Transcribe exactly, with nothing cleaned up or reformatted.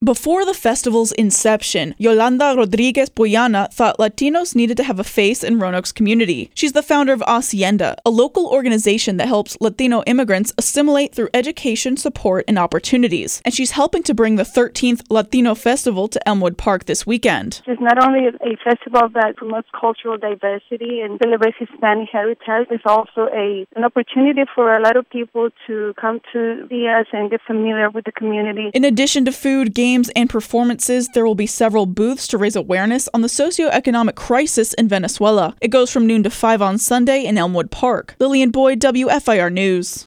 Before the festival's inception, Yolanda Rodriguez Boyana thought Latinos needed to have a face in Roanoke's community. She's the founder of Hacienda, a local organization that helps Latino immigrants assimilate through education, support, and opportunities. And she's helping to bring the thirteenth Latino Festival to Elmwood Park this weekend. It's not only a festival that promotes cultural diversity and celebrates Hispanic heritage, it's also a an opportunity for a lot of people to come to see us and get familiar with the community. In addition to food, games, and performances, there will be several booths to raise awareness on the socioeconomic crisis in Venezuela. It goes from noon to five on Sunday in Elmwood Park. Lillian Boyd, W F I R News.